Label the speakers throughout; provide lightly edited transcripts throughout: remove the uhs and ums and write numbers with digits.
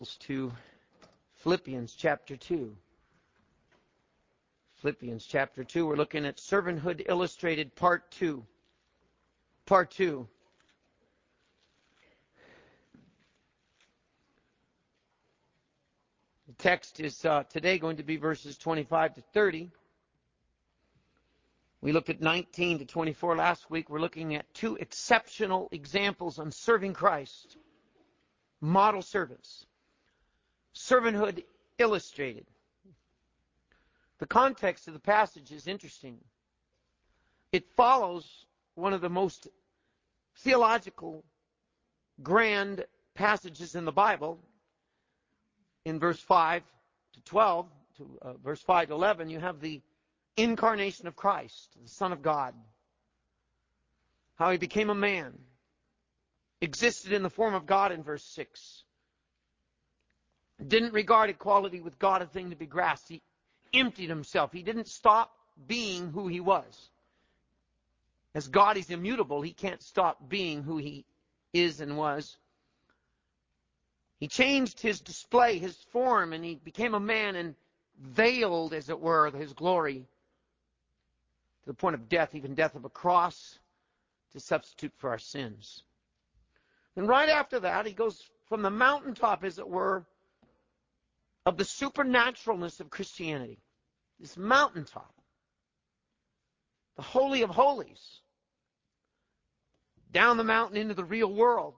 Speaker 1: to Philippians chapter 2. Philippians chapter 2, we're looking at Servanthood Illustrated Part 2. Part 2. The text is today going to be verses 25 to 30. We looked at 19 to 24 last week. We're looking at two exceptional examples on serving Christ. Model servants. Servanthood Illustrated. The context of the passage is interesting. It follows one of the most theological, grand passages in the Bible. In verse 5 to 12, verse 5 to 11, you have the incarnation of Christ, the Son of God. How he became a man. Existed in the form of God in verse 6. Didn't regard equality with God a thing to be grasped. He emptied himself. He didn't stop being who he was. As God is immutable, he can't stop being who he is and was. He changed his display, his form, and he became a man and veiled, as it were, his glory to the point of death, even death of a cross, to substitute for our sins. And right after that, he goes from the mountaintop, as it were, of the supernaturalness of Christianity. This mountaintop. The Holy of Holies. Down the mountain into the real world.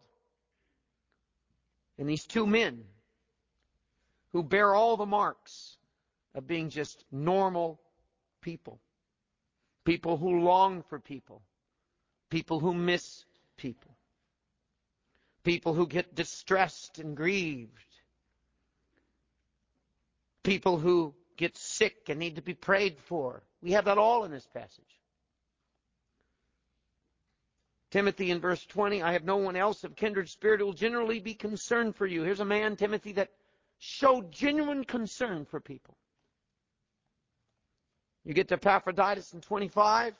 Speaker 1: And these two men who bear all the marks of being just normal people. People who long for people. People who miss people. People who get distressed and grieved. People who get sick and need to be prayed for. We have that all in this passage. Timothy in verse 20, I have no one else of kindred spirit who will generally be concerned for you. Here's a man, Timothy, that showed genuine concern for people. You get to Epaphroditus in 25.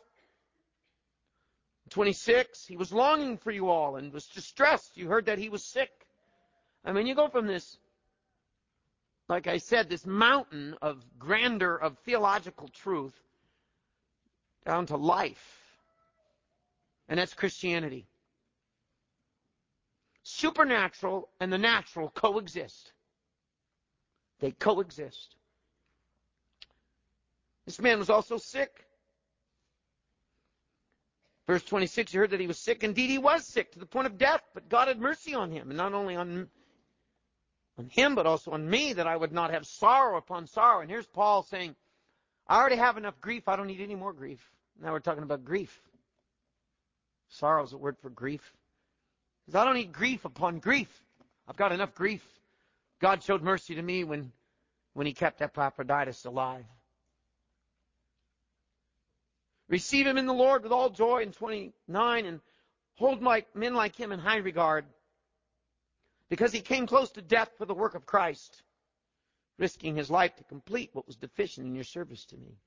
Speaker 1: 26, he was longing for you all and was distressed. You heard that he was sick. I mean, you go from this, like I said, this mountain of grandeur of theological truth down to life. And that's Christianity. Supernatural and the natural coexist. They coexist. This man was also sick. Verse 26, you heard that he was sick. Indeed, he was sick to the point of death, but God had mercy on him. And not only on him, but also on me, that I would not have sorrow upon sorrow. And here's Paul saying, I already have enough grief. I don't need any more grief. Now we're talking about grief. Sorrow is a word for grief. Because I don't need grief upon grief. I've got enough grief. God showed mercy to me when he kept Epaphroditus alive. Receive him in the Lord with all joy in 29, and hold men like him in high regard, because he came close to death for the work of Christ, risking his life to complete what was deficient in your service to me.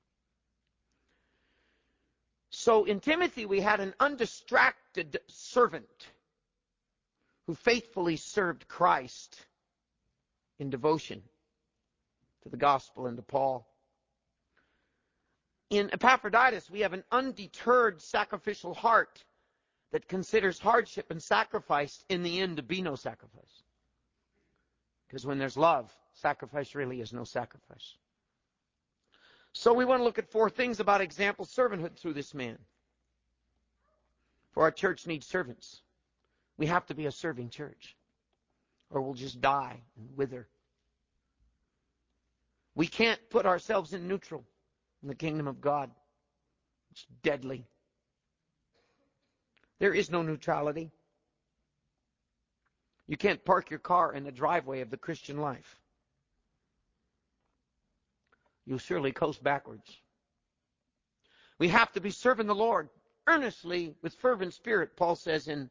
Speaker 1: So in Timothy, we had an undistracted servant who faithfully served Christ in devotion to the gospel and to Paul. In Epaphroditus, we have an undeterred sacrificial heart that considers hardship and sacrifice in the end to be no sacrifice. Because when there's love, sacrifice really is no sacrifice. So we want to look at four things about example servanthood through this man. For our church needs servants. We have to be a serving church, or we'll just die and wither. We can't put ourselves in neutral in the kingdom of God. It's deadly. There is no neutrality. You can't park your car in the driveway of the Christian life. You'll surely coast backwards. We have to be serving the Lord earnestly with fervent spirit, Paul says in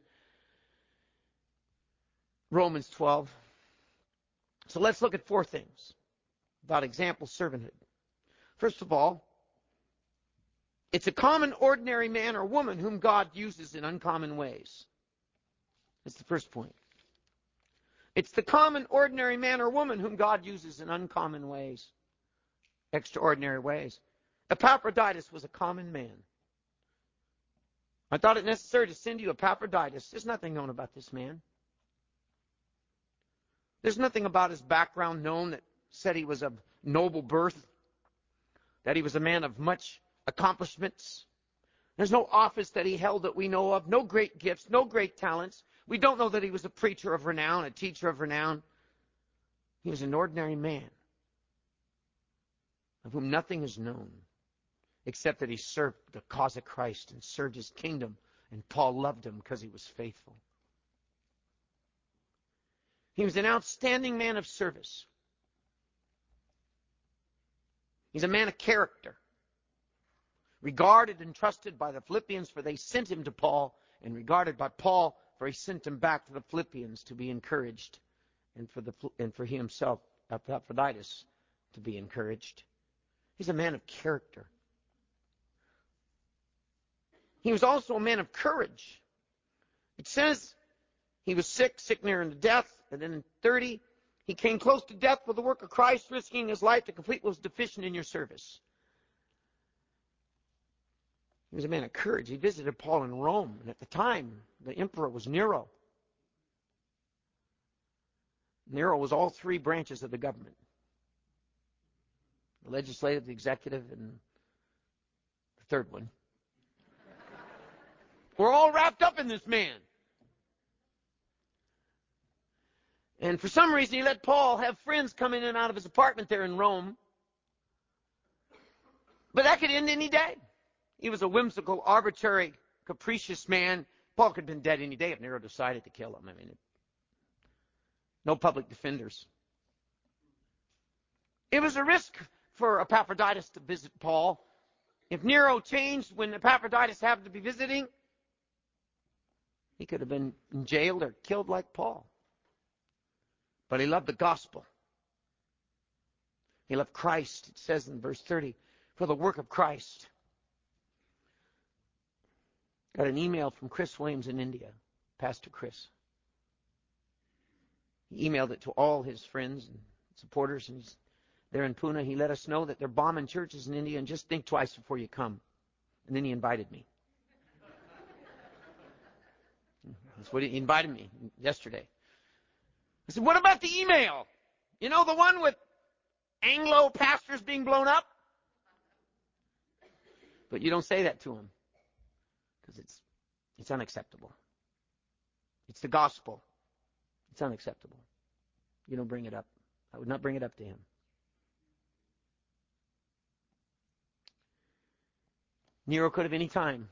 Speaker 1: Romans 12. So let's look at four things about example servanthood. First of all, it's a common, ordinary man or woman whom God uses in uncommon ways. That's the first point. It's the common, ordinary man or woman whom God uses in uncommon ways, extraordinary ways. Epaphroditus was a common man. I thought it necessary to send you Epaphroditus. There's nothing known about this man. There's nothing about his background known that said he was of noble birth, that he was a man of much accomplishments. There's no office that he held that we know of, no great gifts, no great talents. We don't know that he was a preacher of renown, a teacher of renown. He was an ordinary man of whom nothing is known except that he served the cause of Christ and served his kingdom, and Paul loved him because he was faithful. He was an outstanding man of service. He's a man of character, regarded and trusted by the Philippians, for they sent him to Paul, and regarded by Paul, for he sent him back to the Philippians to be encouraged, and for he himself, Epaphroditus, to be encouraged. He's a man of character. He was also a man of courage. It says he was sick near unto death, and then in 30, he came close to death for the work of Christ, risking his life to complete what was deficient in your service. He was a man of courage. He visited Paul in Rome, and at the time, the emperor was Nero. Nero was all three branches of the government: the legislative, the executive, and the third one. We're all wrapped up in this man. And for some reason, he let Paul have friends come in and out of his apartment there in Rome. But that could end any day. He was a whimsical, arbitrary, capricious man. Paul could have been dead any day if Nero decided to kill him. No public defenders. It was a risk for Epaphroditus to visit Paul. If Nero changed when Epaphroditus happened to be visiting, he could have been jailed or killed like Paul. But he loved the gospel. He loved Christ. It says in verse 30, for the work of Christ. Got an email from Chris Williams in India, Pastor Chris. He emailed it to all his friends and supporters, and he's there in Pune. He let us know that they're bombing churches in India, and just think twice before you come. And then he invited me. That's what he invited me yesterday. I said, what about the email? You know, the one with Anglo pastors being blown up? But you don't say that to him, because it's unacceptable. It's the gospel. It's unacceptable. You don't bring it up. I would not bring it up to him. Nero could have any time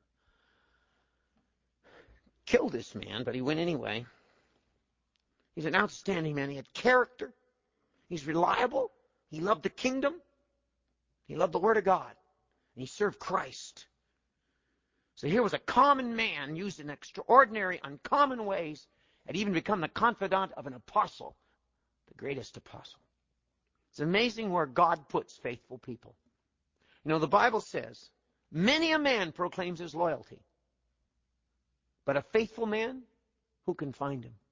Speaker 1: killed this man, but he went anyway. He's an outstanding man. He had character. He's reliable. He loved the kingdom. He loved the Word of God. And he served Christ. So here was a common man used in extraordinary, uncommon ways, had even become the confidant of an apostle, the greatest apostle. It's amazing where God puts faithful people. You know, the Bible says, many a man proclaims his loyalty, but a faithful man, who can find him?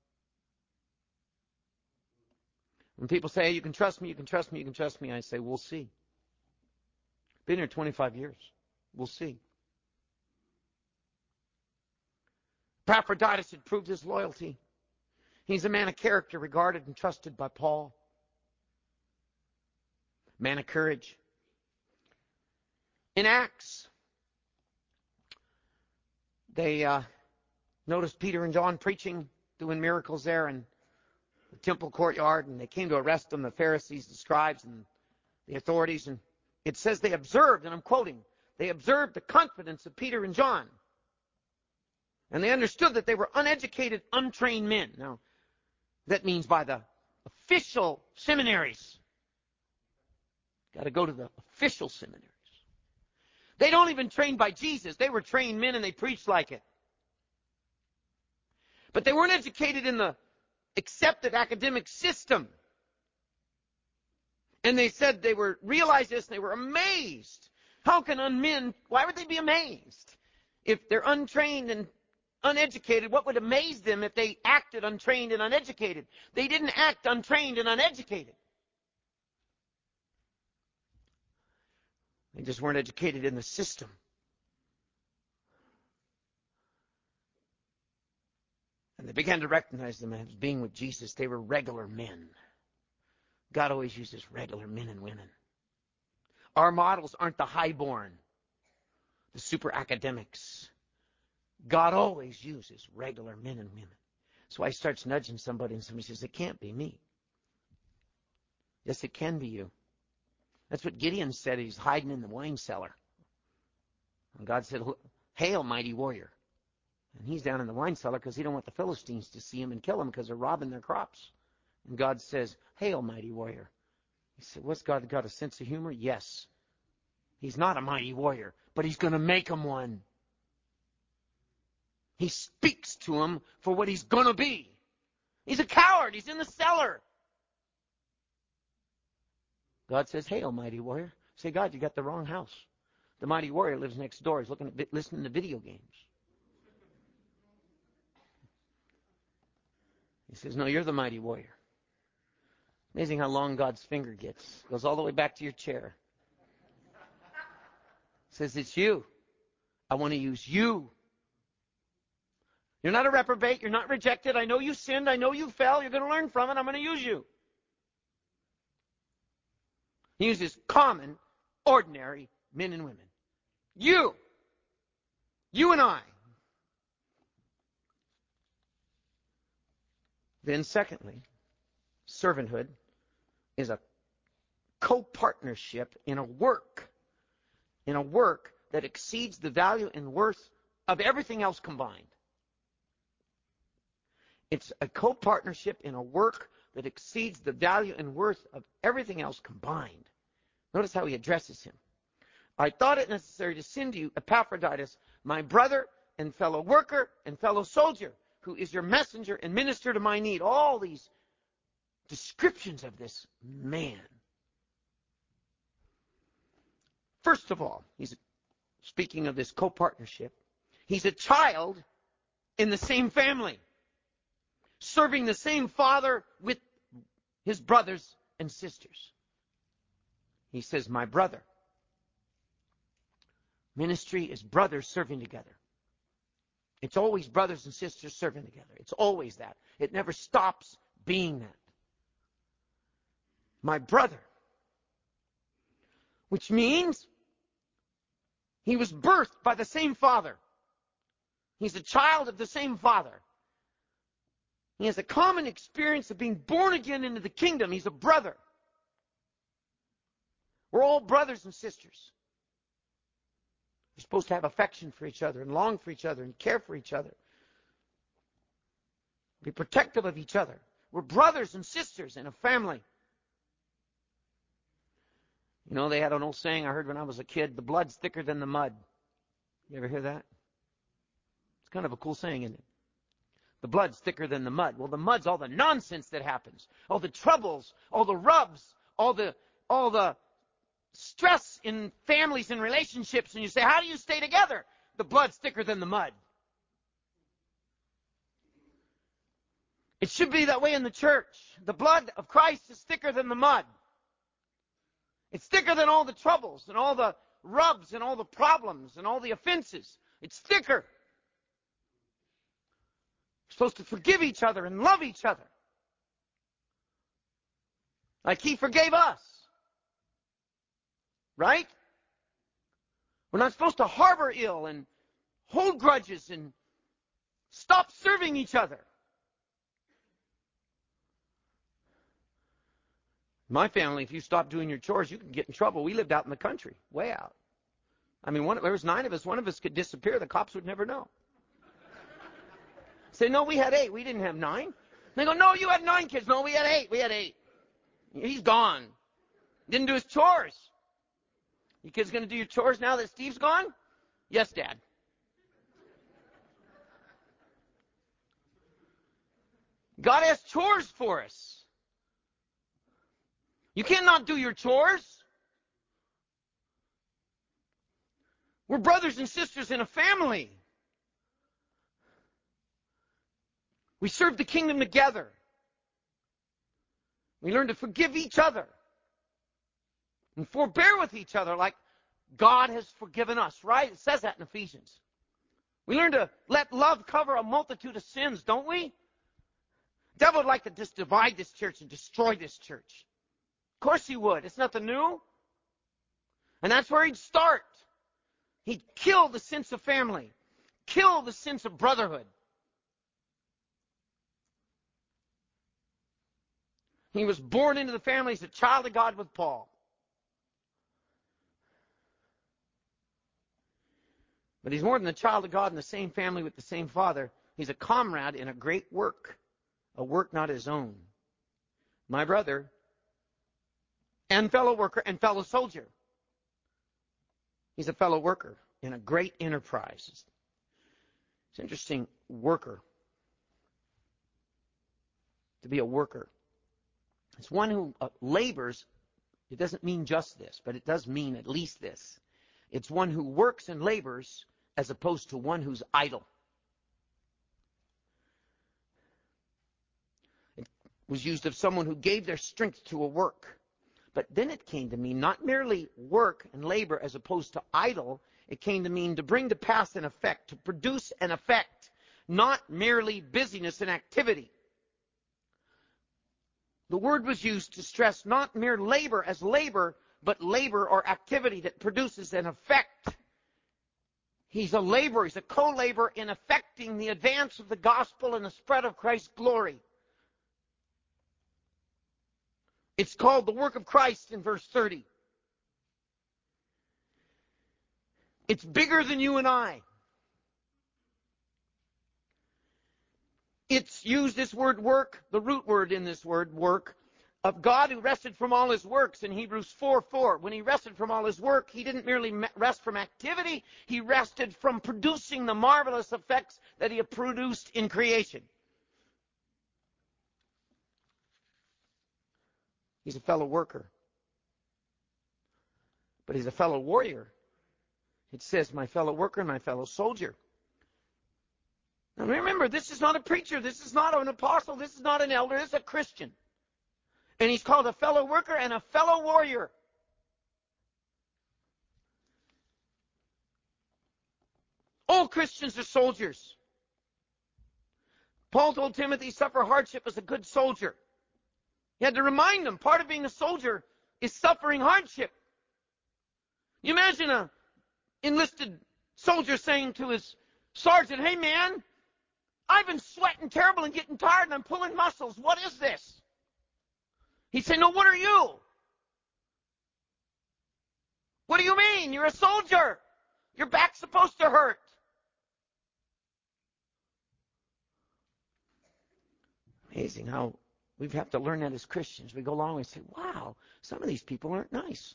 Speaker 1: When people say, you can trust me, you can trust me, you can trust me, I say, we'll see. Been here 25 years. We'll see. Epaphroditus had proved his loyalty. He's a man of character, regarded and trusted by Paul. Man of courage. In Acts, they noticed Peter and John preaching, doing miracles there in the temple courtyard, and they came to arrest them, the Pharisees, the scribes, and the authorities. And it says they observed, and I'm quoting, they observed the confidence of Peter and John. And they understood that they were uneducated, untrained men. Now, that means by the official seminaries. Got to go to the official seminaries. They don't even train by Jesus. They were trained men and they preached like it. But they weren't educated in the accepted academic system. And they said they realized this and they were amazed. How can men, why would they be amazed? If they're untrained and uneducated, what would amaze them if they acted untrained and uneducated? They didn't act untrained and uneducated. They just weren't educated in the system. And they began to recognize them as being with Jesus. They were regular men. God always uses regular men and women. Our models aren't the highborn, the super academics. God always uses regular men and women. So I starts nudging somebody and somebody says, it can't be me. Yes, it can be you. That's what Gideon said. He's hiding in the wine cellar. And God said, hail, mighty warrior. And he's down in the wine cellar because he don't want the Philistines to see him and kill him because they're robbing their crops. And God says, hail, mighty warrior. He said, what's God got, a sense of humor? Yes. He's not a mighty warrior, but he's going to make him one. He speaks to him for what he's going to be. He's a coward. He's in the cellar. God says, hail, mighty warrior. Say, God, you got the wrong house. The mighty warrior lives next door. He's listening to video games. He says, no, you're the mighty warrior. Amazing how long God's finger gets. Goes all the way back to your chair. Says, it's you. I want to use you. You're not a reprobate. You're not rejected. I know you sinned. I know you fell. You're going to learn from it. I'm going to use you. He uses common, ordinary men and women. You. You and I. Then secondly, servanthood is a co-partnership in a work that exceeds the value and worth of everything else combined. It's a co-partnership in a work that exceeds the value and worth of everything else combined. Notice how he addresses him. I thought it necessary to send to you Epaphroditus, my brother and fellow worker and fellow soldier, who is your messenger and minister to my need. All these descriptions of this man. First of all, he's speaking of this co-partnership. He's a child in the same family, serving the same father with his brothers and sisters. He says, my brother. Ministry is brothers serving together. It's always brothers and sisters serving together. It's always that. It never stops being that. My brother. Which means he was birthed by the same father. He's a child of the same father. He has a common experience of being born again into the kingdom. He's a brother. We're all brothers and sisters. We're supposed to have affection for each other and long for each other and care for each other. Be protective of each other. We're brothers and sisters in a family. You know, they had an old saying I heard when I was a kid, the blood's thicker than the mud. You ever hear that? It's kind of a cool saying, isn't it? The blood's thicker than the mud. Well, the mud's all the nonsense that happens. All the troubles, all the rubs, all the stress in families and relationships. And you say, how do you stay together? The blood's thicker than the mud. It should be that way in the church. The blood of Christ is thicker than the mud. It's thicker than all the troubles and all the rubs and all the problems and all the offenses. It's thicker. We're supposed to forgive each other and love each other. Like he forgave us. Right? We're not supposed to harbor ill and hold grudges and stop serving each other. My family, if you stop doing your chores, you can get in trouble. We lived out in the country, way out. I mean, there was 9 of us. One of us could disappear. The cops would never know. Say, no, we had 8. We didn't have 9. They go, no, you had 9 kids. No, we had 8. We had 8. He's gone. Didn't do his chores. You kids going to do your chores now that Steve's gone? Yes, Dad. God has chores for us. You cannot do your chores. We're brothers and sisters in a family. We serve the kingdom together. We learn to forgive each other and forbear with each other like God has forgiven us, right? It says that in Ephesians. We learn to let love cover a multitude of sins, don't we? The devil would like to just divide this church and destroy this church. Of course he would. It's nothing new. And that's where he'd start. He'd kill the sense of family, kill the sense of brotherhood. He was born into the family as a child of God with Paul. But he's more than a child of God in the same family with the same father. He's a comrade in a great work, a work not his own. My brother and fellow worker and fellow soldier. He's a fellow worker in a great enterprise. It's interesting, worker. To be a worker. It's one who labors. It doesn't mean just this, but it does mean at least this. It's one who works and labors as opposed to one who's idle. It was used of someone who gave their strength to a work. But then it came to mean not merely work and labor as opposed to idle. It came to mean to bring to pass an effect, to produce an effect, not merely busyness and activity. The word was used to stress not mere labor as labor, but labor or activity that produces an effect. He's a laborer, he's a co-laborer in effecting the advance of the gospel and the spread of Christ's glory. It's called the work of Christ in verse 30. It's bigger than you and I. It's used, this word work, the root word in this word, work, of God who rested from all his works in Hebrews 4:4. When he rested from all his work, he didn't merely rest from activity, he rested from producing the marvelous effects that he had produced in creation. He's a fellow worker. But he's a fellow warrior. It says, my fellow worker and my fellow soldier. Now remember, this is not a preacher. This is not an apostle. This is not an elder. This is a Christian. And he's called a fellow worker and a fellow warrior. All Christians are soldiers. Paul told Timothy, suffer hardship as a good soldier. He had to remind him, part of being a soldier is suffering hardship. You imagine an enlisted soldier saying to his sergeant, hey man, I've been sweating terrible and getting tired and I'm pulling muscles. What is this? He'd say, no, what are you? What do you mean? You're a soldier. Your back's supposed to hurt. Amazing how we have to learn that as Christians. We go along and say, wow, some of these people aren't nice.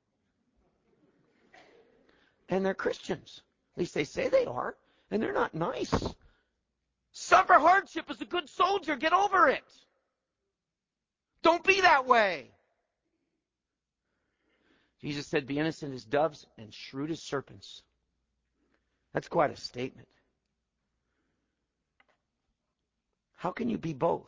Speaker 1: And they're Christians. At least they say they are. And they're not nice. Suffer hardship as a good soldier. Get over it. Don't be that way. Jesus said, be innocent as doves and shrewd as serpents. That's quite a statement. How can you be both?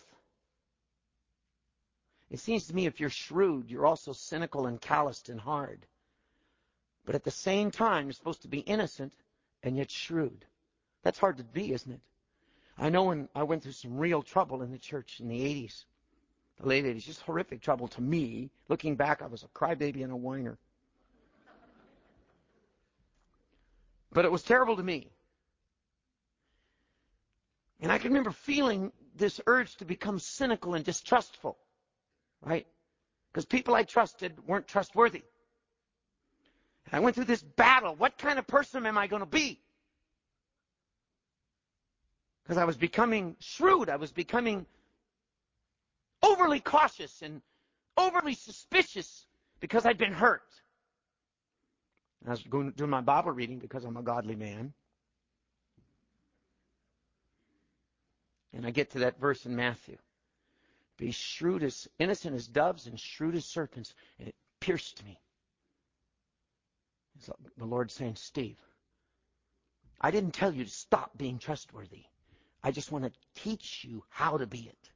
Speaker 1: It seems to me if you're shrewd, you're also cynical and calloused and hard. But at the same time, you're supposed to be innocent and yet shrewd. That's hard to be, isn't it? I know when I went through some real trouble in the church in the 80s, the late 80s, just horrific trouble to me. Looking back, I was a crybaby and a whiner. But it was terrible to me. And I can remember feeling this urge to become cynical and distrustful, right? Because people I trusted weren't trustworthy. And I went through this battle. What kind of person am I going to be? Because I was becoming shrewd. I was becoming overly cautious and overly suspicious because I'd been hurt. And I was going to do my Bible reading because I'm a godly man. And I get to that verse in Matthew. Be shrewd as innocent as doves and shrewd as serpents. And it pierced me. It's like the Lord saying, Steve, I didn't tell you to stop being trustworthy. I just want to teach you how to be it.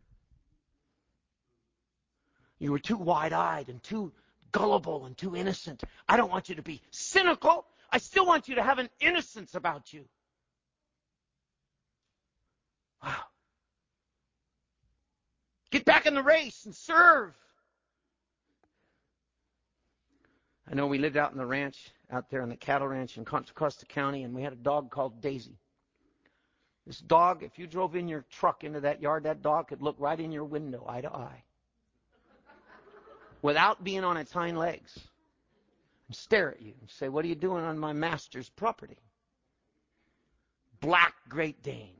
Speaker 1: You were too wide-eyed and too gullible and too innocent. I don't want you to be cynical. I still want you to have an innocence about you. Wow. Get back in the race and serve. I know we lived out in the ranch, out there on the cattle ranch in Contra Costa County, and we had a dog called Daisy. This dog, if you drove in your truck into that yard, that dog could look right in your window, eye to eye, without being on its hind legs, and stare at you and say, "What are you doing on my master's property?" Black Great Dane.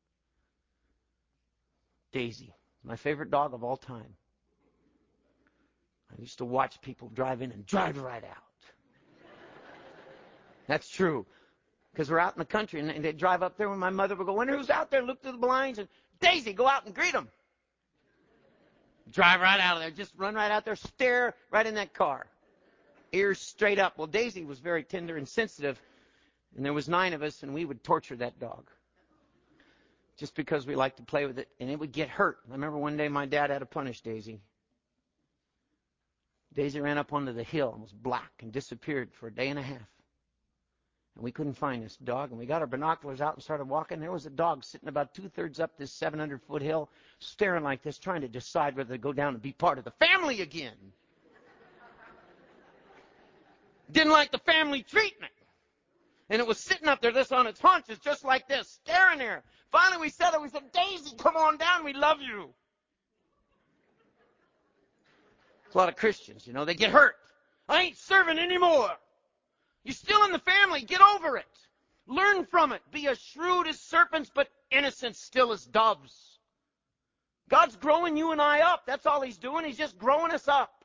Speaker 1: Daisy, my favorite dog of all time. I used to watch people drive in and drive right out. That's true. Because we're out in the country, and they'd drive up there when my mother would go, "Wonder who's out there?" Look through the blinds, and "Daisy, go out and greet them." Drive right out of there. Just run right out there, stare right in that car. Ears straight up. Well, Daisy was very tender and sensitive, and there was 9 of us, and we would torture that dog. Just because we liked to play with it, and it would get hurt. I remember one day my dad had to punish Daisy. Daisy ran up onto the hill and was black and disappeared for a day and a half. And we couldn't find this dog, and we got our binoculars out and started walking. There was a dog sitting about 2/3 up this 700-foot hill, staring like this, trying to decide whether to go down and be part of the family again. Didn't like the family treatment. And it was sitting up there, this on its haunches, just like this, staring there. Finally, we said, "Daisy, come on down. We love you." There's a lot of Christians, they get hurt. "I ain't serving anymore." You're still in the family. Get over it. Learn from it. Be as shrewd as serpents, but innocent still as doves. God's growing you and I up. That's all He's doing. He's just growing us up.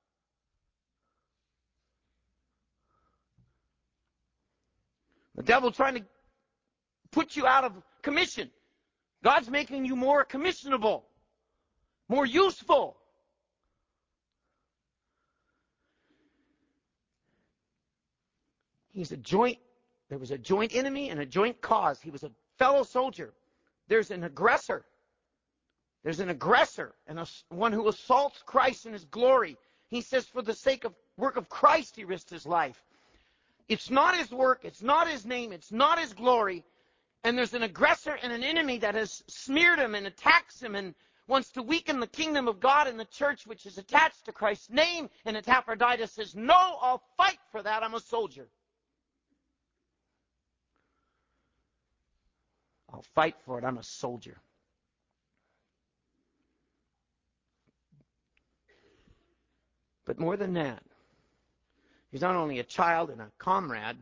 Speaker 1: The devil trying to put you out of commission. God's making you more commissionable, more useful. There was a joint enemy and a joint cause. He was a fellow soldier. There's an aggressor. There's an aggressor and one who assaults Christ in His glory. He says for the sake of work of Christ, He risked His life. It's not His work. It's not His name. It's not His glory. And there's an aggressor and an enemy that has smeared Him and attacks Him and wants to weaken the kingdom of God and the church, which is attached to Christ's name. And Epaphroditus says, "No, I'll fight for that. I'm a soldier. I'll fight for it. I'm a soldier." But more than that, he's not only a child and a comrade.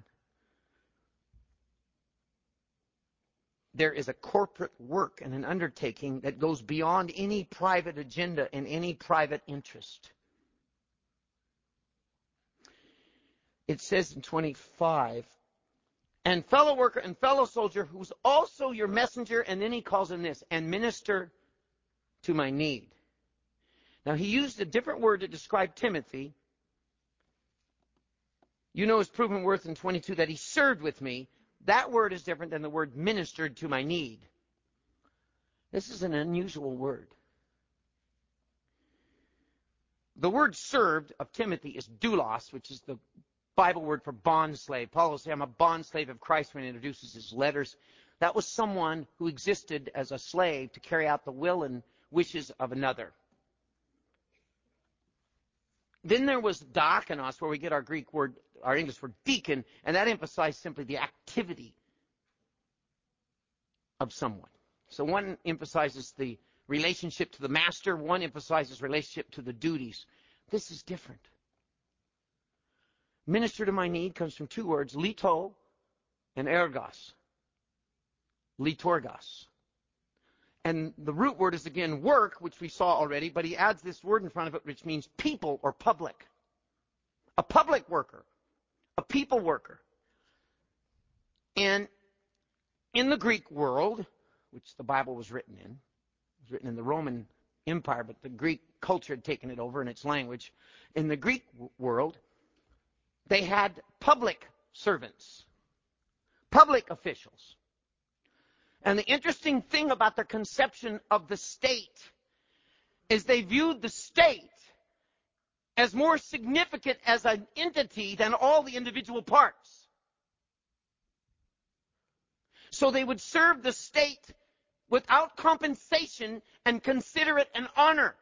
Speaker 1: There is a corporate work and an undertaking that goes beyond any private agenda and any private interest. It says in 25, "And fellow worker and fellow soldier, who's also your messenger," and then he calls him this, "and minister to my need." Now, he used a different word to describe Timothy. You know his proven worth in 22 that he served with me. That word is different than the word ministered to my need. This is an unusual word. The word served of Timothy is doulos, which is the Bible word for bond slave. Paul will say, "I'm a bond slave of Christ," when he introduces his letters. That was someone who existed as a slave to carry out the will and wishes of another. Then there was diakonos, where we get our Greek word, our English word deacon, and that emphasized simply the activity of someone. So one emphasizes the relationship to the master, one emphasizes relationship to the duties. This is different. Minister to my need comes from 2 words, lito and ergos. Litorgos. And the root word is again work, which we saw already, but he adds this word in front of it, which means people or public. A public worker. A people worker. And in the Greek world, which the Bible was written in, it was written in the Roman Empire, but the Greek culture had taken it over in its language. In the Greek world, they had public servants, public officials. And the interesting thing about their conception of the state is they viewed the state as more significant as an entity than all the individual parts. So they would serve the state without compensation and consider it an honor.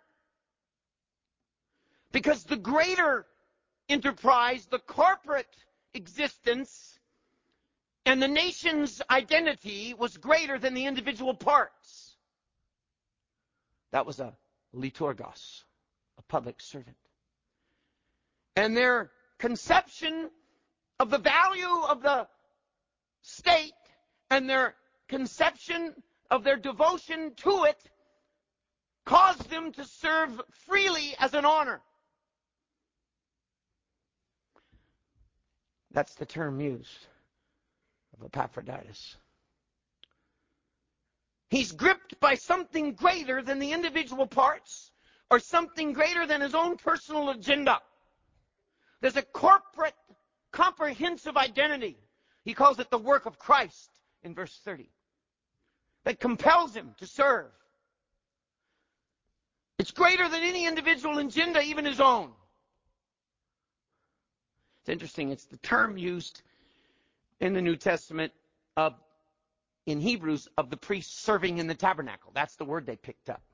Speaker 1: Because the greater enterprise, the corporate existence, and the nation's identity was greater than the individual parts. That was a liturgos, a public servant. And their conception of the value of the state and their conception of their devotion to it caused them to serve freely as an honor. That's the term used of Epaphroditus. He's gripped by something greater than the individual parts or something greater than his own personal agenda. There's a corporate, comprehensive identity. He calls it the work of Christ in verse 30. That compels him to serve. It's greater than any individual agenda, even his own. It's interesting. It's the term used in the New Testament in Hebrews of the priests serving in the tabernacle. That's the word they picked up.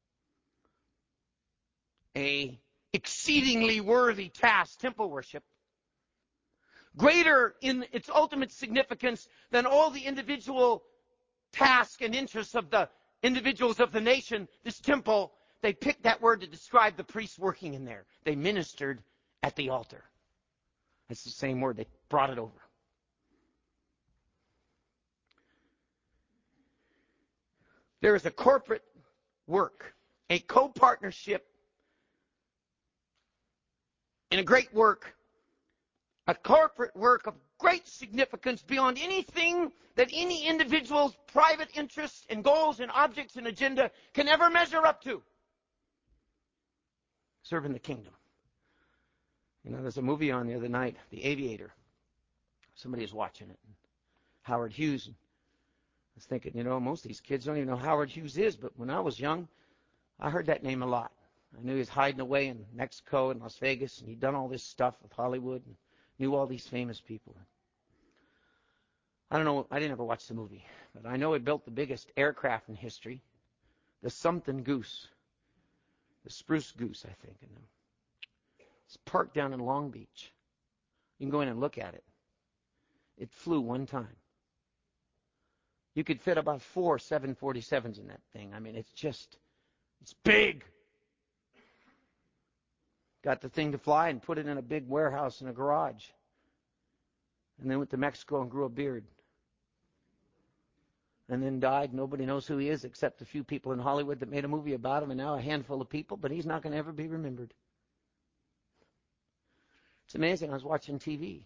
Speaker 1: A exceedingly worthy task, temple worship, greater in its ultimate significance than all the individual tasks and interests of the individuals of the nation. This temple, they picked that word to describe the priests working in there. They ministered at the altar. That's the same word. They brought it over. There is a corporate work, a co-partnership in a great work, a corporate work of great significance beyond anything that any individual's private interests and goals and objects and agenda can ever measure up to. Serving the kingdom. You know, there's a movie on the other night, The Aviator. Somebody was watching it. Howard Hughes. I was thinking, you know, most of these kids don't even know who Howard Hughes is, but when I was young, I heard that name a lot. I knew he was hiding away in Mexico and Las Vegas, and he'd done all this stuff with Hollywood and knew all these famous people. I don't know, I didn't ever watch the movie, but I know he built the biggest aircraft in history, the something Goose, the Spruce Goose, I think. And it's parked down in Long Beach. You can go in and look at it. It flew one time. You could fit about 4 747s in that thing. I mean, it's big. Got the thing to fly and put it in a big warehouse in a garage. And then went to Mexico and grew a beard. And then died. Nobody knows who he is except a few people in Hollywood that made a movie about him, and now a handful of people, but he's not going to ever be remembered. It's amazing. I was watching TV.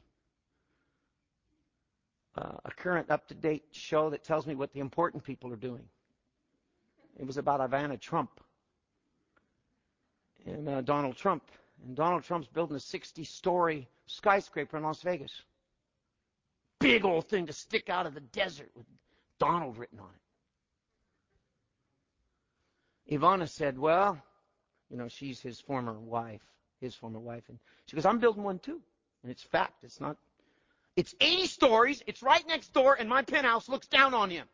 Speaker 1: A current up-to-date show that tells me what the important people are doing. It was about Ivana Trump and Donald Trump. And Donald Trump's building a 60-story skyscraper in Las Vegas. Big old thing to stick out of the desert with Donald written on it. Ivana said, well, you know, she's his former wife. And she goes, I'm building one too. And it's fact. It's 80 stories. It's right next door, and my penthouse looks down on him.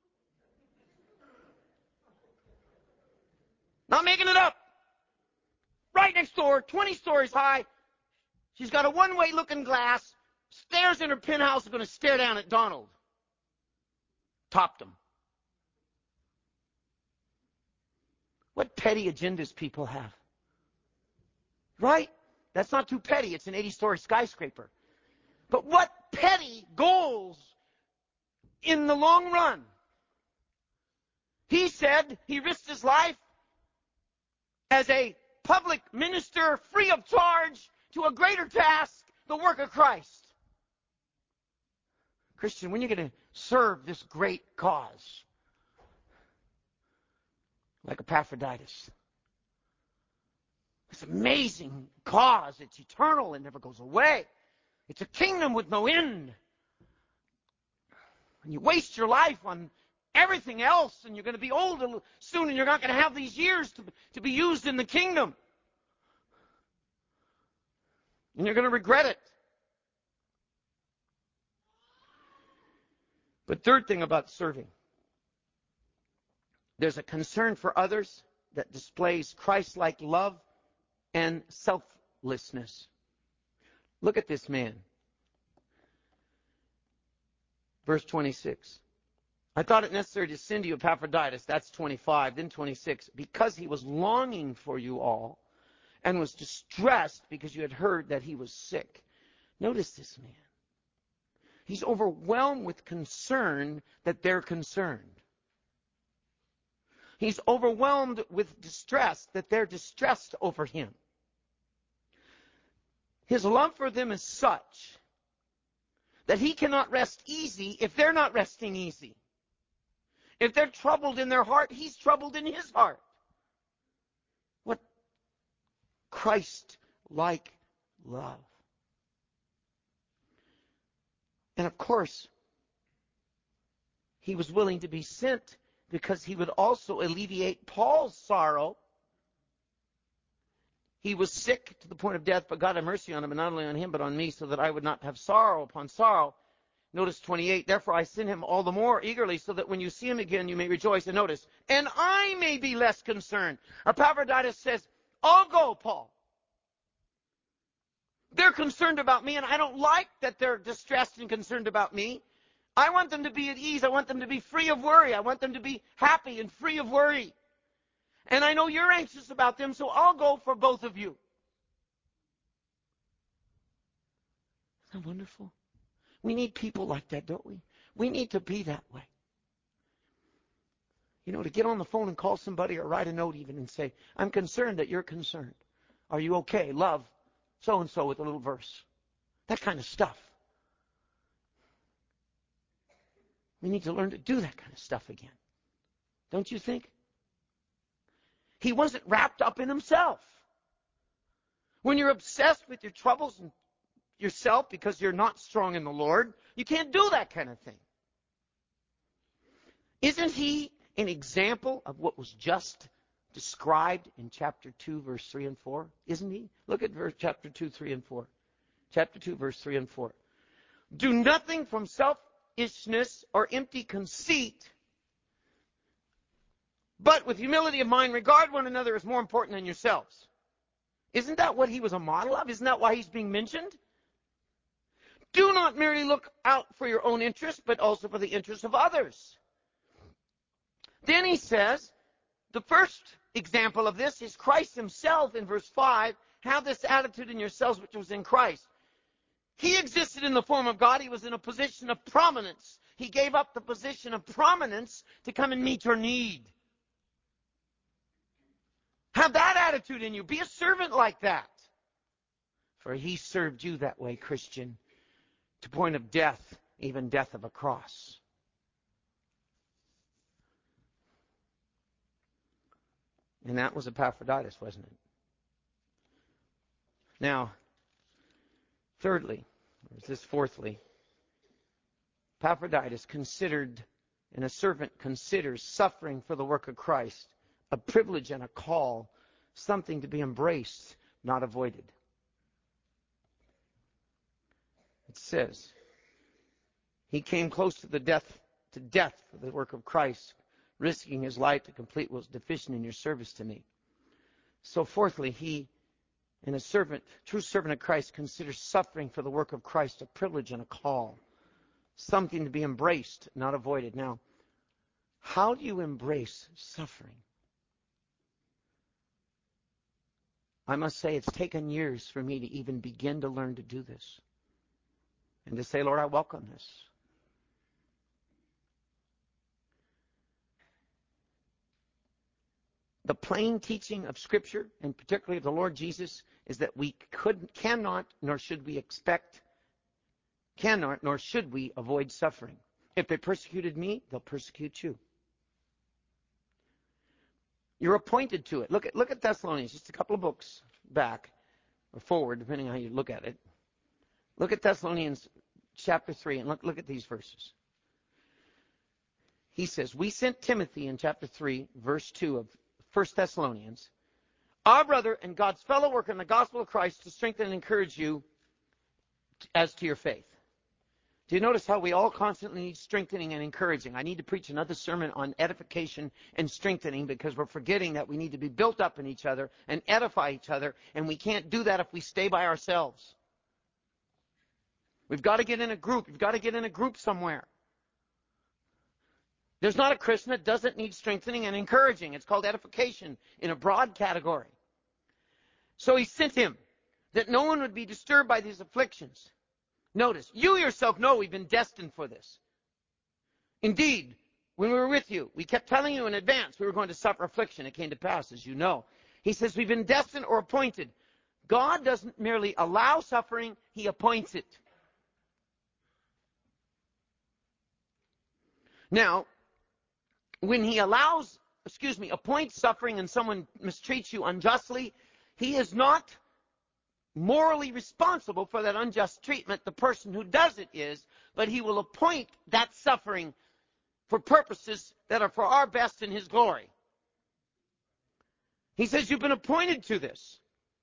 Speaker 1: Not making it up. Right next door, 20 stories high. She's got a one-way looking glass. Stairs in her penthouse are going to stare down at Donald. Topped him. What petty agendas people have. Right? That's not too petty. It's an 80-story skyscraper. But what petty goals in the long run? He said he risked his life as a public minister free of charge to a greater task, the work of Christ. Christian, when are you going to serve this great cause? Like Epaphroditus. This amazing cause. It's eternal and never goes away. It's a kingdom with no end. When you waste your life on everything else, and you're going to be old soon, and you're not going to have these years to be used in the kingdom. And you're going to regret it. But third thing about serving, there's a concern for others that displays Christ-like love and selflessness. Look at this man. Verse 26. I thought it necessary to send you Epaphroditus. That's 25. Then 26. Because he was longing for you all and was distressed because you had heard that he was sick. Notice this man. He's overwhelmed with concern that they're concerned. He's overwhelmed with distress that they're distressed over him. His love for them is such that he cannot rest easy if they're not resting easy. If they're troubled in their heart, he's troubled in his heart. What Christ-like love. And of course, he was willing to be sent because he would also alleviate Paul's sorrow. He was sick to the point of death, but God had mercy on him, and not only on him, but on me, so that I would not have sorrow upon sorrow. Notice 28, therefore I send him all the more eagerly, so that when you see him again, you may rejoice. And notice, and I may be less concerned. Epaphroditus says, I'll go, Paul. They're concerned about me, and I don't like that they're distressed and concerned about me. I want them to be at ease. I want them to be free of worry. I want them to be happy and free of worry. And I know you're anxious about them, so I'll go for both of you. Isn't that wonderful? We need people like that, don't we? We need to be that way. You know, to get on the phone and call somebody or write a note even and say, I'm concerned that you're concerned. Are you okay? Love so-and-so with a little verse. That kind of stuff. We need to learn to do that kind of stuff again. Don't you think? He wasn't wrapped up in himself. When you're obsessed with your troubles and yourself because you're not strong in the Lord, you can't do that kind of thing. Isn't he an example of what was just described in chapter 2, verse 3 and 4? Isn't he? Look at chapter 2, 3 and 4. Chapter 2, verse 3 and 4. Do nothing from selfishness or empty conceit, but with humility of mind, regard one another as more important than yourselves. Isn't that what he was a model of? Isn't that why he's being mentioned? Do not merely look out for your own interest, but also for the interest of others. Then he says, the first example of this is Christ himself in verse 5. Have this attitude in yourselves which was in Christ. He existed in the form of God. He was in a position of prominence. He gave up the position of prominence to come and meet your need. Have that attitude in you. Be a servant like that. For he served you that way, Christian, to point of death, even death of a cross. And that was Epaphroditus, wasn't it? Now, thirdly, or is this fourthly? Epaphroditus considered, and a servant considers suffering for the work of Christ a privilege and a call, something to be embraced, not avoided. It says, he came close to death for the work of Christ, risking his life to complete what was deficient in your service to me. So fourthly, he, in a servant, true servant of Christ, considers suffering for the work of Christ a privilege and a call, something to be embraced, not avoided. Now, how do you embrace suffering? I must say it's taken years for me to even begin to learn to do this. And to say, Lord, I welcome this. The plain teaching of Scripture, and particularly of the Lord Jesus, is that we cannot, nor should we avoid suffering. If they persecuted me, they'll persecute you. You're appointed to it. Look at Thessalonians, just a couple of books back or forward, depending on how you look at it. Look at Thessalonians chapter 3 and look at these verses. he says, we sent Timothy in chapter 3, verse 2 of 1 Thessalonians, our brother and God's fellow worker in the gospel of Christ, to strengthen and encourage you as to your faith. Do you notice how we all constantly need strengthening and encouraging? I need to preach another sermon on edification and strengthening, because we're forgetting that we need to be built up in each other and edify each other, and we can't do that if we stay by ourselves. We've got to get in a group. You've got to get in a group somewhere. There's not a Christian that doesn't need strengthening and encouraging. It's called edification in a broad category. So he sent him that no one would be disturbed by these afflictions. Notice, you yourself know we've been destined for this. Indeed, when we were with you, we kept telling you in advance we were going to suffer affliction. It came to pass, as you know. He says we've been destined or appointed. God doesn't merely allow suffering, he appoints it. Now, when he appoints suffering and someone mistreats you unjustly, he is not morally responsible for that unjust treatment. The person who does it is, but he will appoint that suffering for purposes that are for our best in his glory. He says you've been appointed to this.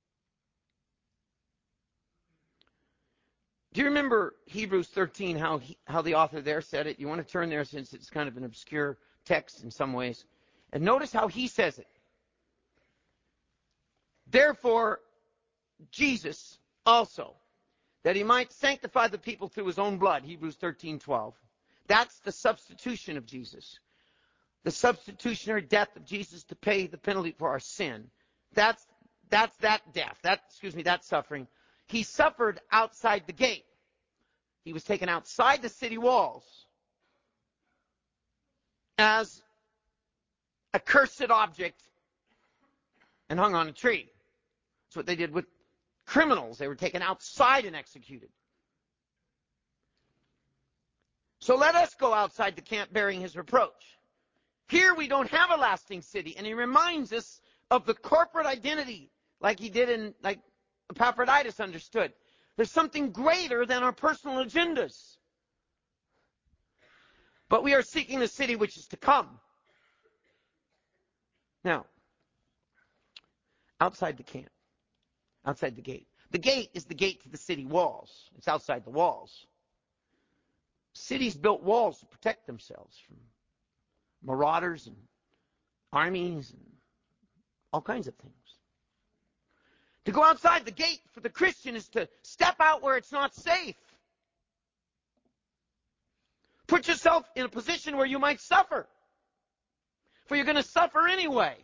Speaker 1: Do you remember Hebrews 13, how the author there said it? You want to turn there since it's kind of an obscure text in some ways. And notice how he says it. Therefore, Jesus also, that he might sanctify the people through his own blood, Hebrews 13:12. That's the substitution of Jesus. The substitutionary death of Jesus to pay the penalty for our sin. That's that death, that suffering. He suffered outside the gate. He was taken outside the city walls as a cursed object and hung on a tree. That's what they did with criminals. They were taken outside and executed. So let us go outside the camp bearing his reproach. Here we don't have a lasting city, and he reminds us of the corporate identity like Epaphroditus understood. There's something greater than our personal agendas. But we are seeking the city which is to come. Now, outside the camp, outside the gate. The gate is the gate to the city walls. It's outside the walls. Cities built walls to protect themselves from marauders and armies and all kinds of things. To go outside the gate for the Christian is to step out where it's not safe. Put yourself in a position where you might suffer. For you're going to suffer anyway.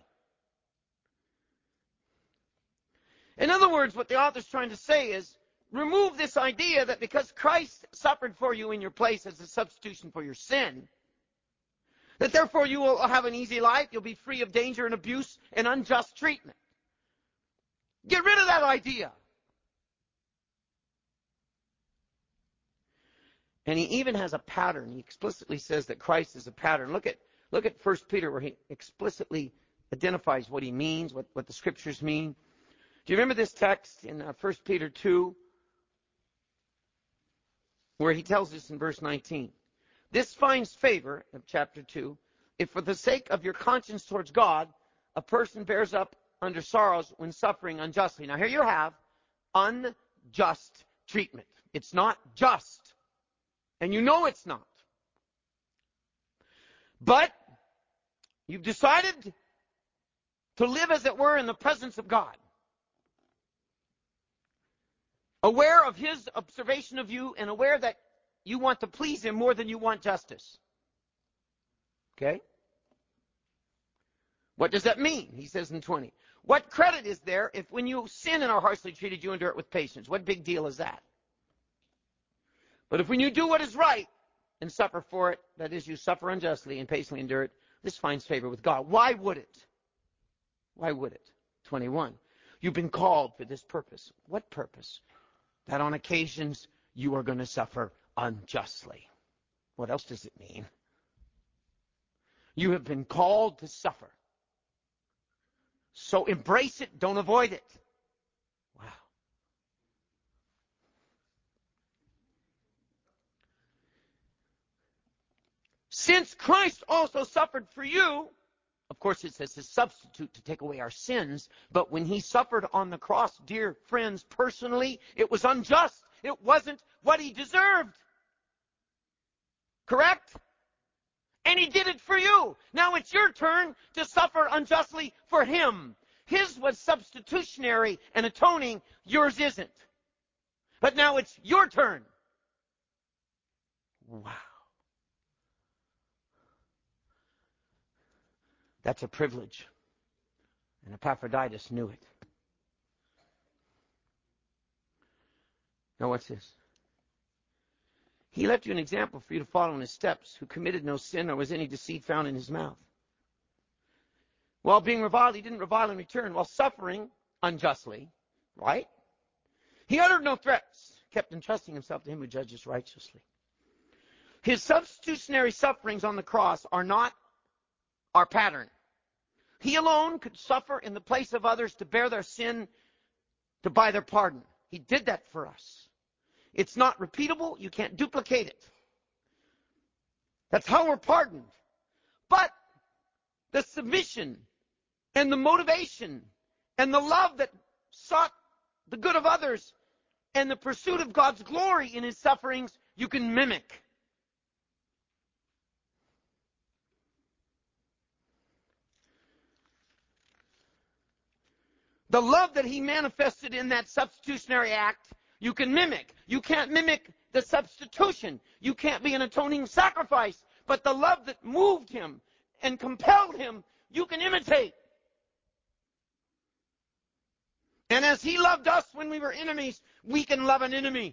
Speaker 1: In other words, what the author's trying to say is, remove this idea that because Christ suffered for you in your place as a substitution for your sin, that therefore you will have an easy life, you'll be free of danger and abuse and unjust treatment. Get rid of that idea. And he even has a pattern. He explicitly says that Christ is a pattern. Look at 1 Peter where he explicitly identifies what he means, what the scriptures mean. Do you remember this text in 1 Peter 2 where he tells us in verse 19, this finds favor, of chapter 2, if for the sake of your conscience towards God, a person bears up under sorrows when suffering unjustly. Now here you have unjust treatment. It's not just. And you know it's not. But you've decided to live, as it were, in the presence of God. Aware of his observation of you and aware that you want to please him more than you want justice. Okay? What does that mean? He says in 20. What credit is there if when you sin and are harshly treated, you endure it with patience? What big deal is that? But if when you do what is right and suffer for it, that is, you suffer unjustly and patiently endure it, this finds favor with God. Why would it? Why would it? 21. You've been called for this purpose. What purpose? That on occasions you are going to suffer unjustly. What else does it mean? You have been called to suffer. So embrace it, don't avoid it. Wow. Since Christ also suffered for you, of course it says his substitute to take away our sins, but when he suffered on the cross, dear friends, personally, it was unjust. It wasn't what he deserved. Correct? And he did it for you. Now it's your turn to suffer unjustly for him. His was substitutionary and atoning. Yours isn't. But now it's your turn. Wow. That's a privilege. And Epaphroditus knew it. Now what's this? He left you an example for you to follow in his steps, who committed no sin, nor was any deceit found in his mouth. While being reviled, he didn't revile in return. While suffering unjustly, right? He uttered no threats, kept entrusting himself to him who judges righteously. His substitutionary sufferings on the cross are not our pattern. He alone could suffer in the place of others to bear their sin, to buy their pardon. He did that for us. It's not repeatable. You can't duplicate it. That's how we're pardoned. But the submission and the motivation and the love that sought the good of others and the pursuit of God's glory in his sufferings, you can mimic. The love that he manifested in that substitutionary act, you can mimic. You can't mimic the substitution. You can't be an atoning sacrifice. But the love that moved him and compelled him, you can imitate. And as he loved us when we were enemies, we can love an enemy.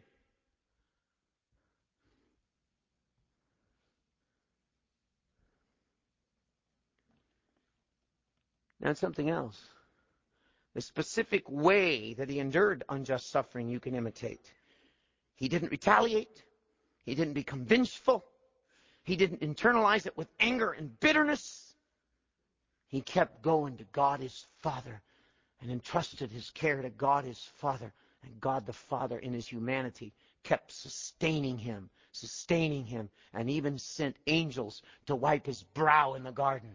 Speaker 1: Now something else. The specific way that he endured unjust suffering, you can imitate. He didn't retaliate. He didn't become vengeful. He didn't internalize it with anger and bitterness. He kept going to God his Father and entrusted his care to God his Father. And God the Father in his humanity kept sustaining him, and even sent angels to wipe his brow in the garden.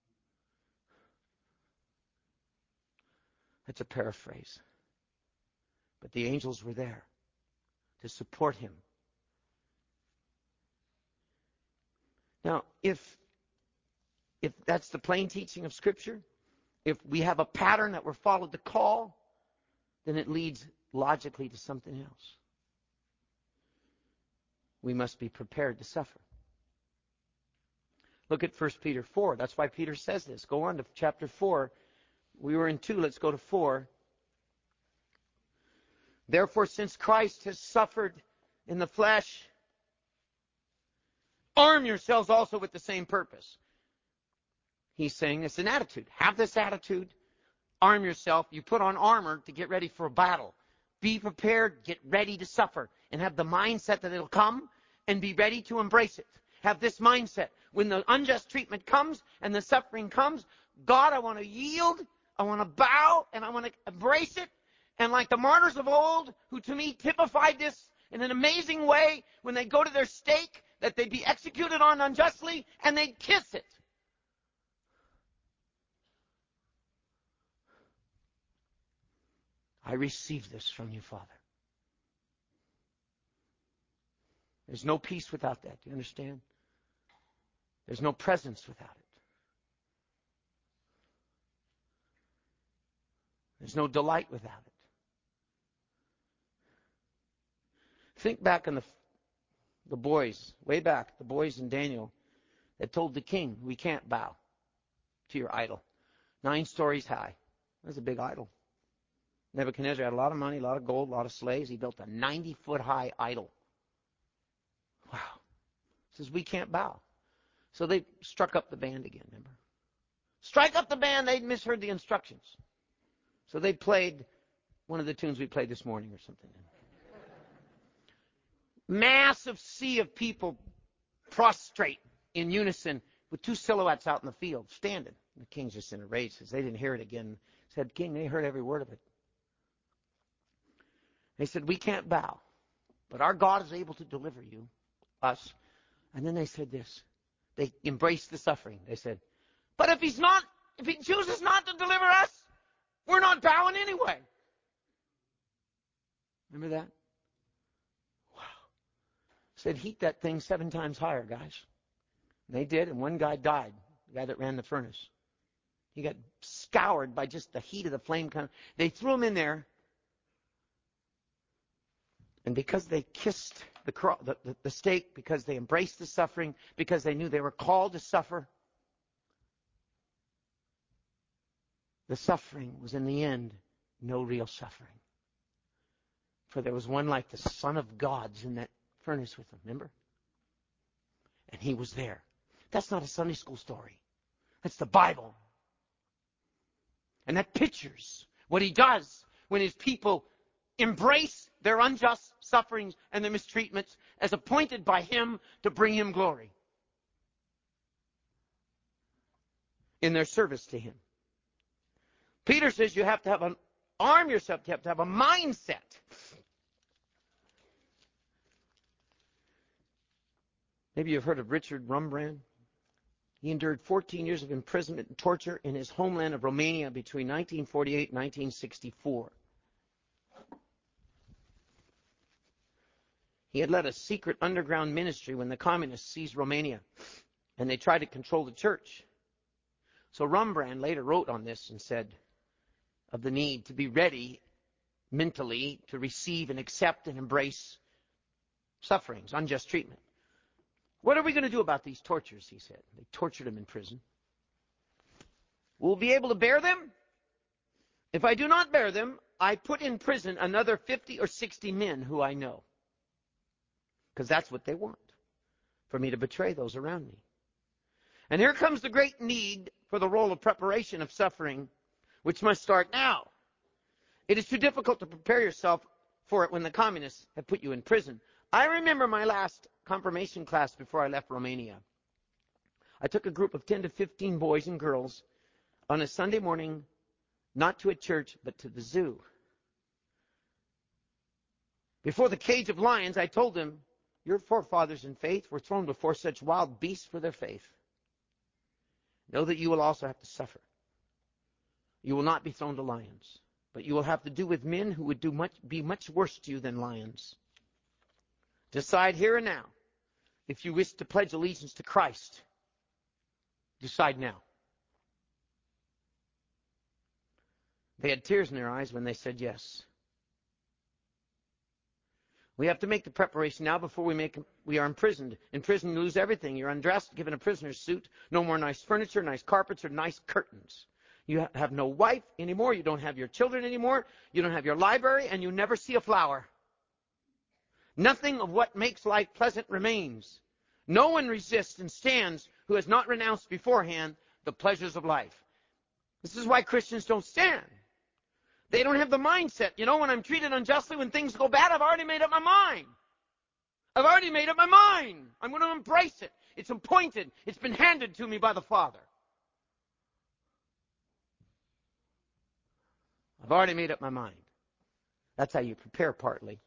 Speaker 1: That's a paraphrase. But the angels were there to support him. Now, if that's the plain teaching of Scripture, if we have a pattern that we're followed to call, then it leads logically to something else. We must be prepared to suffer. Look at 1 Peter 4. That's why Peter says this. Go on to chapter 4. We were in 2. Let's go to 4. Therefore, since Christ has suffered in the flesh, arm yourselves also with the same purpose. He's saying it's an attitude. Have this attitude. Arm yourself. You put on armor to get ready for a battle. Be prepared. Get ready to suffer. And have the mindset that it'll come and be ready to embrace it. Have this mindset. When the unjust treatment comes and the suffering comes, God, I want to yield. I want to bow and I want to embrace it. And like the martyrs of old, who to me typified this in an amazing way, when they go to their stake, that they'd be executed on unjustly, and they'd kiss it. I receive this from you, Father. There's no peace without that. Do you understand? There's no presence without it. There's no delight without it. Think back on the boys, way back, the boys in Daniel that told the king, we can't bow to your idol. 9 stories high. That's a big idol. Nebuchadnezzar had a lot of money, a lot of gold, a lot of slaves. He built a 90-foot high idol. Wow. He says, we can't bow. So they struck up the band again, remember? Strike up the band. They'd misheard the instructions. So they played one of the tunes we played this morning or something. Massive sea of people prostrate in unison with 2 silhouettes out in the field, standing. The king's just in a rage. Says they didn't hear it again. Said, King, they heard every word of it. They said, we can't bow, but our God is able to deliver you, us. And then they said this, They embraced the suffering. They said, but if he chooses not to deliver us, we're not bowing anyway. Remember that? Wow. Said, heat that thing 7 times higher, guys. And they did, and one guy died, the guy that ran the furnace. He got scoured by just the heat of the flame. They threw him in there. And because they kissed the stake, because they embraced the suffering, because they knew they were called to suffer, the suffering was in the end no real suffering. For there was one like the Son of God's in that furnace with them, remember? And he was there. That's not a Sunday school story. That's the Bible. And that pictures what he does when his people embrace their unjust sufferings and their mistreatments as appointed by him to bring him glory in their service to him. Peter says you have to arm yourself, you have to have a mindset. Maybe you've heard of Richard Rumbrand. He endured 14 years of imprisonment and torture in his homeland of Romania between 1948 and 1964. He had led a secret underground ministry when the communists seized Romania, and they tried to control the church. So Rumbrand later wrote on this and said of the need to be ready mentally to receive and accept and embrace sufferings, unjust treatment. What are we going to do about these tortures, he said. They tortured him in prison. We'll be able to bear them? If I do not bear them, I put in prison another 50 or 60 men who I know. Because that's what they want, for me to betray those around me. And here comes the great need for the role of preparation of suffering, which must start now. It is too difficult to prepare yourself for it when the communists have put you in prison. I remember my last confirmation class before I left Romania. I took a group of 10 to 15 boys and girls on a Sunday morning, not to a church, but to the zoo. Before the cage of lions, I told them, your forefathers in faith were thrown before such wild beasts for their faith. Know that you will also have to suffer. You will not be thrown to lions, but you will have to do with men who would be much worse to you than lions. Decide here and now if you wish to pledge allegiance to Christ. Decide now. They had tears in their eyes when they said yes. We have to make the preparation now before we are imprisoned. In prison, you lose everything. You're undressed, given a prisoner's suit. No more nice furniture, nice carpets, or nice curtains. You have no wife anymore. You don't have your children anymore. You don't have your library, and you never see a flower. Nothing of what makes life pleasant remains. No one resists and stands who has not renounced beforehand the pleasures of life. This is why Christians don't stand. They don't have the mindset. You know, when I'm treated unjustly, when things go bad, I've already made up my mind. I've already made up my mind. I'm going to embrace it. It's appointed. It's been handed to me by the Father. I've already made up my mind. That's how you prepare partly.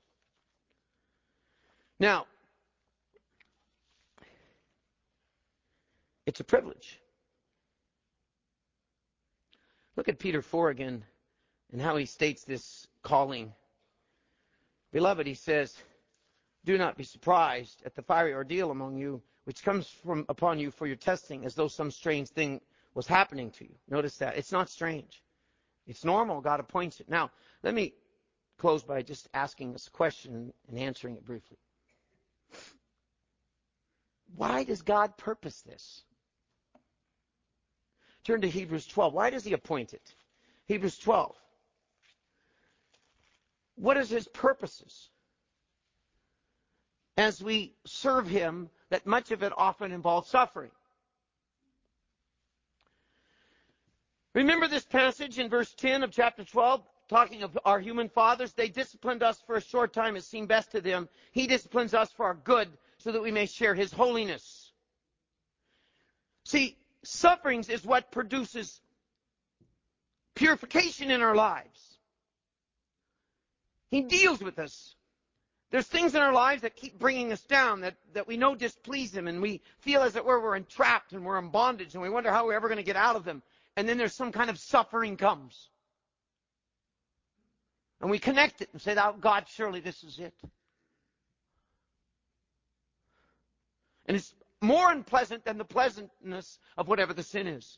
Speaker 1: Now, it's a privilege. Look at Peter 4 again and how he states this calling. Beloved, he says, do not be surprised at the fiery ordeal among you, which comes upon you for your testing, as though some strange thing was happening to you. Notice that. It's not strange. It's normal. God appoints it. Now, let me close by just asking this question and answering it briefly. Why does God purpose this? Turn to Hebrews 12. Why does he appoint it? Hebrews 12. What is his purposes? As we serve him, that much of it often involves suffering. Remember this passage in verse 10 of chapter 12, talking of our human fathers. They disciplined us for a short time as seemed best to them. He disciplines us for our good, so that we may share his holiness. See, sufferings is what produces purification in our lives. He deals with us. There's things in our lives that keep bringing us down, that we know displease Him, and we feel as it were we're entrapped and we're in bondage, and we wonder how we're ever going to get out of them. And then there's some kind of suffering comes. And we connect it and say, oh, God, surely this is it. And it's more unpleasant than the pleasantness of whatever the sin is.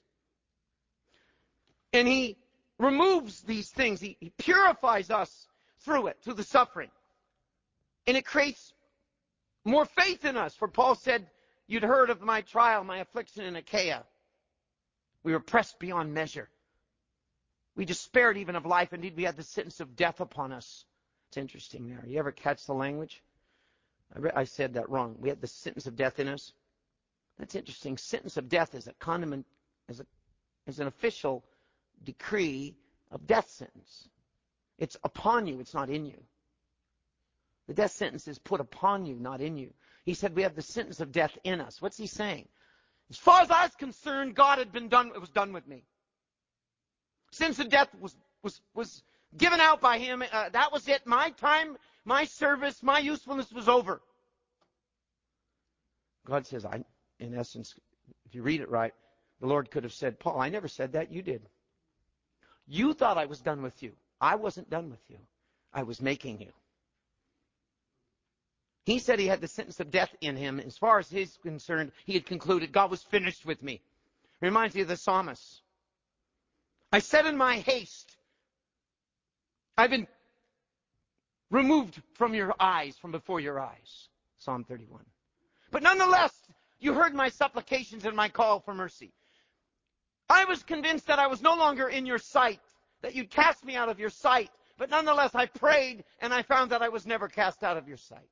Speaker 1: And He removes these things. He purifies us through it, through the suffering. And it creates more faith in us. For Paul said, you'd heard of my trial, my affliction in Achaia. We were pressed beyond measure. We despaired even of life. Indeed, we had the sentence of death upon us. It's interesting there. You ever catch the language? I said that wrong. We had the sentence of death in us. That's interesting. Sentence of death is a condiment, is an official decree of death sentence. It's upon you. It's not in you. The death sentence is put upon you, not in you. He said we have the sentence of death in us. What's he saying? As far as I was concerned, God had been done. It was done with me. Sentence of death was given out by Him. That was it. My time, my service, my usefulness was over. God says, in essence, if you read it right, the Lord could have said, Paul, I never said that. You did. You thought I was done with you. I wasn't done with you. I was making you. He said He had the sentence of death in Him. As far as He's concerned, He had concluded, God was finished with me. Reminds me of the psalmist. I said in my haste, I've been removed from your eyes, from before your eyes. Psalm 31. But nonetheless, you heard my supplications and my call for mercy. I was convinced that I was no longer in your sight, that you'd cast me out of your sight. But nonetheless, I prayed and I found that I was never cast out of your sight.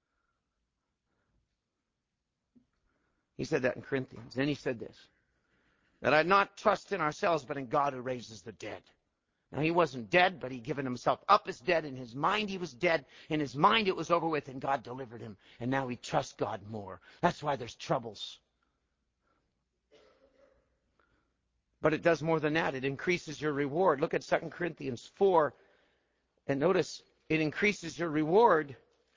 Speaker 1: He said that in Corinthians. Then he said this, that I'd not trust in ourselves, but in God who raises the dead. Now, He wasn't dead, but He'd given Himself up as dead. In His mind, He was dead. In His mind, it was over with, and God delivered Him. And now He trusts God more. That's why there's troubles. But it does more than that. It increases your reward. Look at 2 Corinthians 4. And notice, it increases your reward.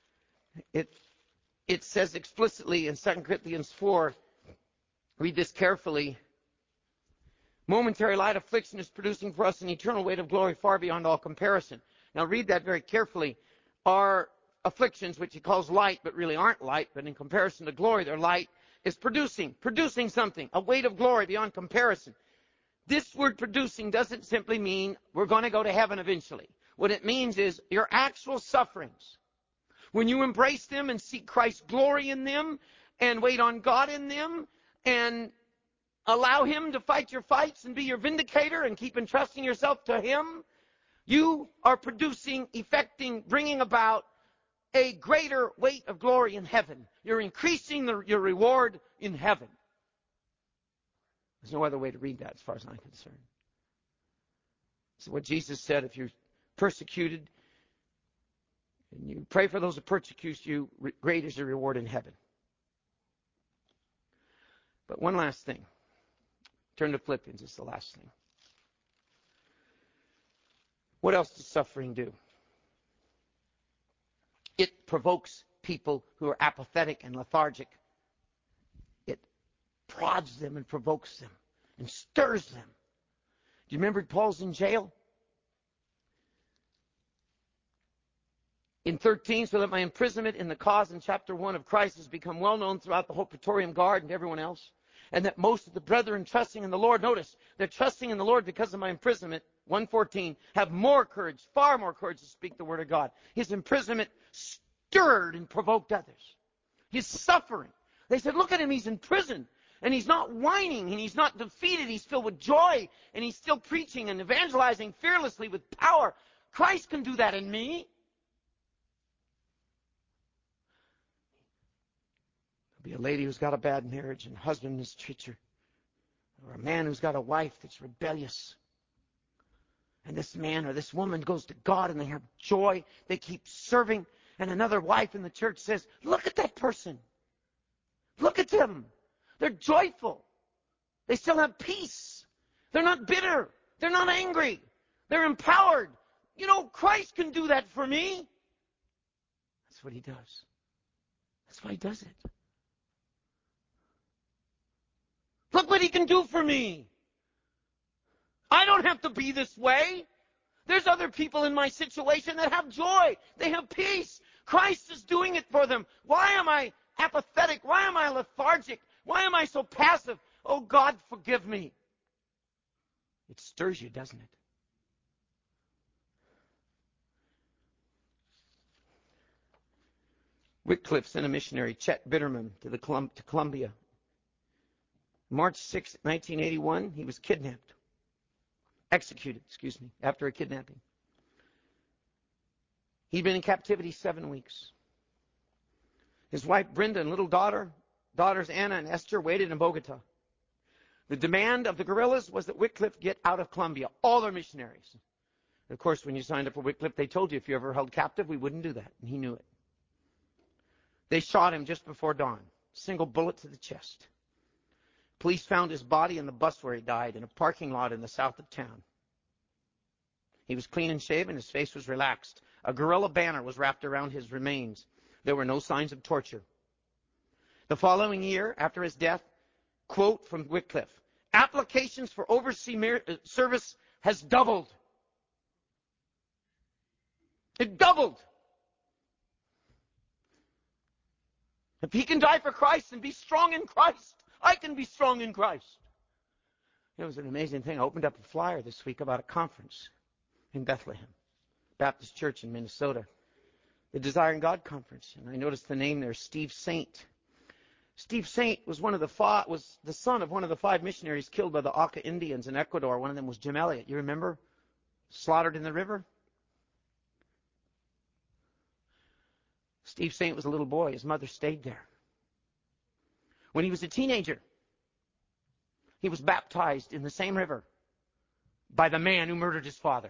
Speaker 1: It says explicitly in 2 Corinthians 4, read this carefully, momentary light affliction is producing for us an eternal weight of glory far beyond all comparison. Now read that very carefully. Our afflictions, which He calls light, but really aren't light, but in comparison to glory, they're light, is producing something, a weight of glory beyond comparison. This word producing doesn't simply mean we're going to go to heaven eventually. What it means is your actual sufferings. When you embrace them and seek Christ's glory in them and wait on God in them and allow Him to fight your fights and be your vindicator and keep entrusting yourself to Him, you are producing, effecting, bringing about a greater weight of glory in heaven. You're increasing your reward in heaven. There's no other way to read that as far as I'm concerned. So what Jesus said, if you're persecuted, and you pray for those who persecute you, great is your reward in heaven. But one last thing. Turn to Philippians, it's the last thing. What else does suffering do? It provokes people who are apathetic and lethargic. It prods them and provokes them and stirs them. Do you remember Paul's in jail? In 13, so that my imprisonment in the cause in chapter 1 of Christ has become well known throughout the whole Praetorian Guard and everyone else, and that most of the brethren trusting in the Lord, notice, they're trusting in the Lord because of my imprisonment, 1:14, have more courage, far more courage to speak the word of God. His imprisonment stirred and provoked others. His suffering. They said, look at him, he's in prison, and he's not whining, and he's not defeated, he's filled with joy, and he's still preaching and evangelizing fearlessly with power. Christ can do that in me. Be a lady who's got a bad marriage and a husband mistreats her. Or a man who's got a wife that's rebellious. And this man or this woman goes to God and they have joy. They keep serving. And another wife in the church says, look at that person. Look at them. They're joyful. They still have peace. They're not bitter. They're not angry. They're empowered. You know, Christ can do that for me. That's what he does. That's why he does it. Look what he can do for me. I don't have to be this way. There's other people in my situation that have joy. They have peace. Christ is doing it for them. Why am I apathetic? Why am I lethargic? Why am I so passive? Oh, God, forgive me. It stirs you, doesn't it? Wycliffe sent a missionary, Chet Bitterman, to Colombia. March 6, 1981, he was executed, after a kidnapping. He'd been in captivity 7 weeks. His wife Brenda and little daughters Anna and Esther waited in Bogota. The demand of the guerrillas was that Wycliffe get out of Colombia, all their missionaries. Of course, when you signed up for Wycliffe, they told you if you ever held captive, we wouldn't do that, and he knew it. They shot him just before dawn, single bullet to the chest. Police found his body in the bus where he died in a parking lot in the south of town. He was clean and shaven, his face was relaxed. A guerrilla banner was wrapped around his remains. There were no signs of torture. The following year, after his death, quote from Wycliffe, applications for overseas service has doubled. It doubled. If he can die for Christ and be strong in Christ, I can be strong in Christ. It was an amazing thing. I opened up a flyer this week about a conference in Bethlehem Baptist Church in Minnesota, the Desiring God Conference, and I noticed the name there, Steve Saint. Steve Saint was was the son of one of the 5 missionaries killed by the Auca Indians in Ecuador. One of them was Jim Elliot. You remember? Slaughtered in the river. Steve Saint was a little boy. His mother stayed there. When he was a teenager, he was baptized in the same river by the man who murdered his father.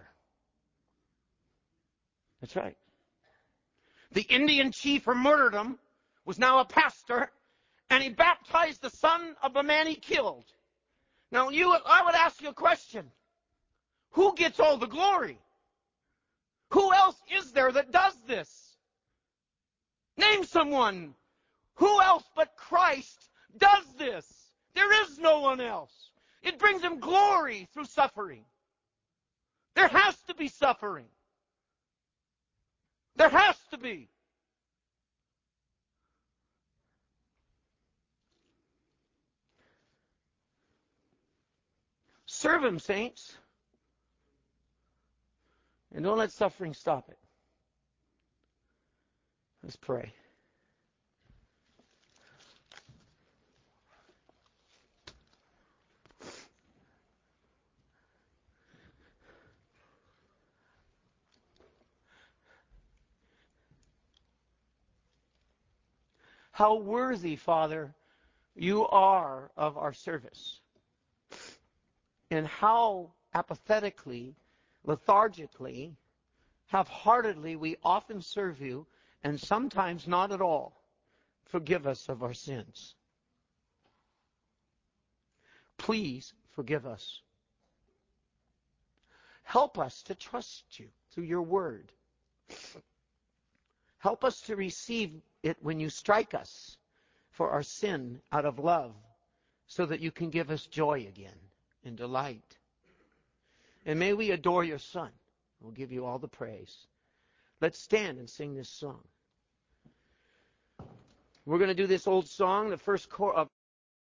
Speaker 1: That's right. The Indian chief who murdered him was now a pastor, and he baptized the son of the man he killed. Now, I would ask you a question. Who gets all the glory? Who else is there that does this? Name someone. Who else but Christ does this? There is no one else. It brings him glory through suffering. There has to be suffering. There has to be. Serve him, saints. And don't let suffering stop it. Let's pray. How worthy, Father, you are of our service. And how apathetically, lethargically, half-heartedly we often serve you, and sometimes not at all. Forgive us of our sins. Please forgive us. Help us to trust you through your word. Help us to receive it when you strike us for our sin out of love, so that you can give us joy again and delight. And may we adore your Son. We'll give you all the praise. Let's stand and sing this song. We're going to do this old song, the first chorus.